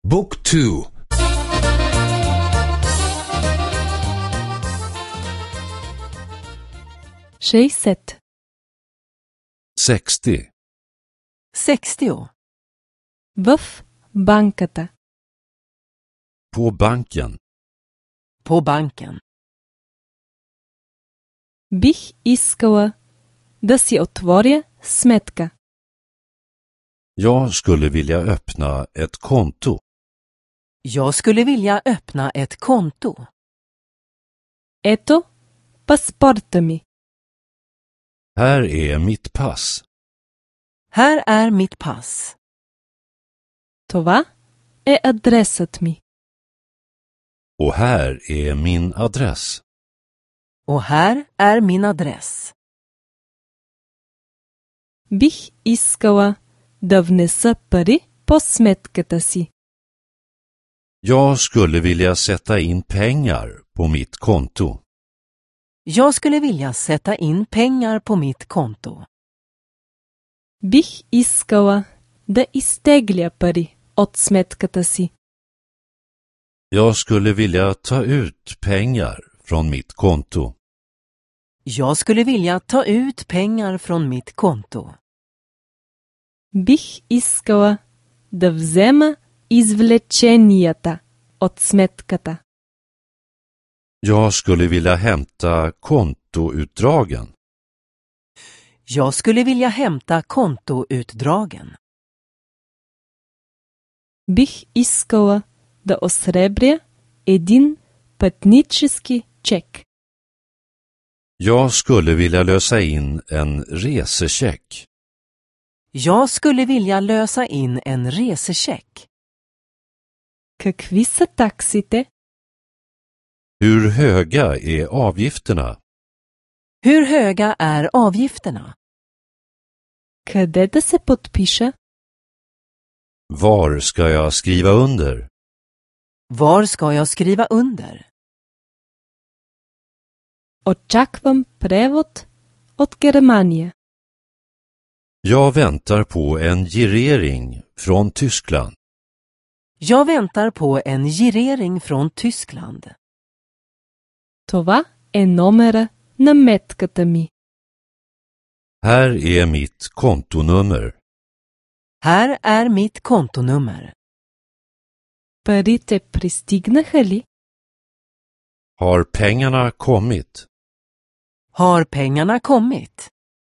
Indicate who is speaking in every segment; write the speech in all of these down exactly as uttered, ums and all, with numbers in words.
Speaker 1: Book two.
Speaker 2: шестьдесят.
Speaker 1: sextio.
Speaker 3: sextio.
Speaker 2: В банката.
Speaker 1: På banken.
Speaker 3: På banken.
Speaker 2: Бих искала да си отворя сметка.
Speaker 1: Jag skulle vilja öppna ett konto.
Speaker 3: Jag skulle vilja öppna ett konto.
Speaker 2: Ето паспорта ми.
Speaker 1: Här är mitt pass.
Speaker 3: Här är mitt pass.
Speaker 2: Това е адресът ми.
Speaker 1: Och här är min adress.
Speaker 3: Och här är min adress.
Speaker 2: Бих искала да внеса пари по сметката си.
Speaker 1: Jag skulle vilja sätta in pengar på mitt konto.
Speaker 3: Jag skulle vilja sätta in pengar på mitt konto.
Speaker 2: Бих искала да изтегля пари от сметката си.
Speaker 1: Jag skulle vilja ta ut pengar från mitt konto.
Speaker 3: Jag skulle vilja ta ut pengar från mitt konto.
Speaker 2: Бих искала да взема извлеченията от сметката.
Speaker 1: Jag skulle vilja hämta kontoutdragen.
Speaker 3: Jag skulle vilja hämta kontoutdragen.
Speaker 2: Бих искала да осребря един пътнически чек.
Speaker 1: Jag skulle vilja lösa in en resecheck.
Speaker 3: Jag skulle vilja lösa in en resecheck.
Speaker 2: Какви са таксите?
Speaker 1: Hur höga är avgifterna?
Speaker 3: Hur höga är avgifterna?
Speaker 2: Къде да се подпиша?
Speaker 1: Var ska jag skriva under?
Speaker 3: Var ska jag skriva under?
Speaker 2: Очаквам превод от Германия.
Speaker 1: Jag väntar på en girering från Tyskland.
Speaker 3: Jag väntar på en girering från Tyskland.
Speaker 2: Това е номера на метката ми.
Speaker 1: Här är mitt kontonummer.
Speaker 3: Här är mitt kontonummer.
Speaker 2: Парите пристигнаха ли?
Speaker 1: Har pengarna kommit?
Speaker 3: Har pengarna kommit?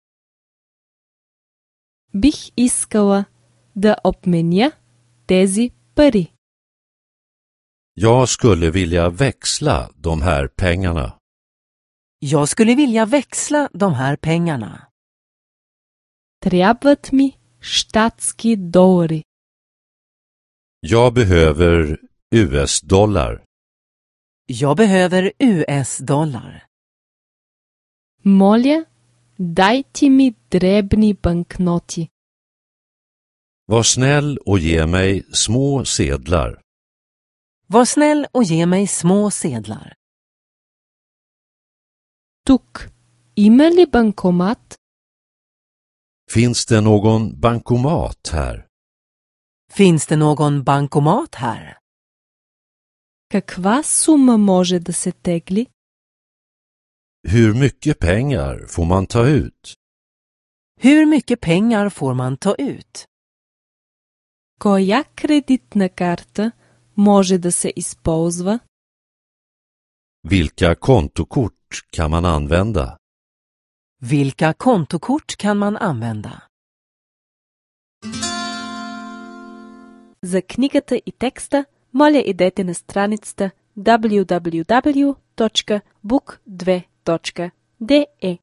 Speaker 2: Бих искала да обменя тези пари.
Speaker 1: Jag skulle vilja växla de här pengarna.
Speaker 3: Jag skulle vilja växla de här pengarna.
Speaker 2: Трябват ми щатски долари.
Speaker 1: Jag behöver U S-dollar.
Speaker 3: Jag behöver U S-dollar.
Speaker 2: Моля, дайте ми дребни банкноти.
Speaker 1: Var snäll och ge mig små sedlar.
Speaker 3: Var snäll och ge mig små sedlar.
Speaker 2: Тук има ли банкомат?
Speaker 1: Finns det någon bankomat här?
Speaker 3: Finns det någon bankomat här?
Speaker 2: Каква сума може да се тегли?
Speaker 1: Hur mycket pengar får man ta ut?
Speaker 3: Hur mycket pengar får man ta ut?
Speaker 2: Коя кредитна карта може да се използва?
Speaker 1: Vilka kontokort kan man använda?
Speaker 3: Vilka kontokort kan man använda?
Speaker 2: За книгата и текста, моля идете на страницата даблю даблю даблю точка бук две точка де